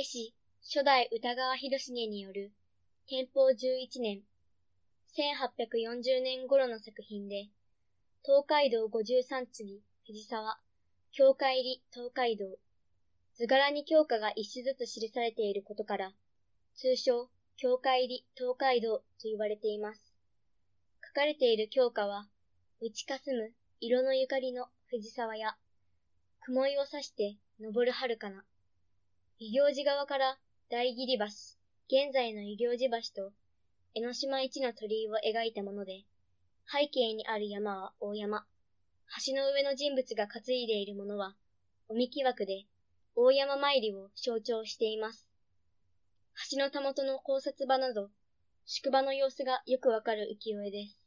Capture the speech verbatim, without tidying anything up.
絵師、初代歌川広重による天保じゅういちねん、せんはっぴゃくよんじゅうねん頃の作品で、東海道五十三次、藤沢、教会入り東海道、図柄に教科が一種ずつ記されていることから、通称、教会入り東海道と言われています。書かれている教科は、打ちかすむ色のゆかりの藤沢や、雲井を指して昇る遥かな、遊行寺側から大霧橋、現在の遊行寺橋と江ノ島一の鳥居を描いたもので、背景にある山は大山、橋の上の人物が担いでいるものは、おみき枠で大山参りを象徴しています。橋のたもとの考察場など、宿場の様子がよくわかる浮世絵です。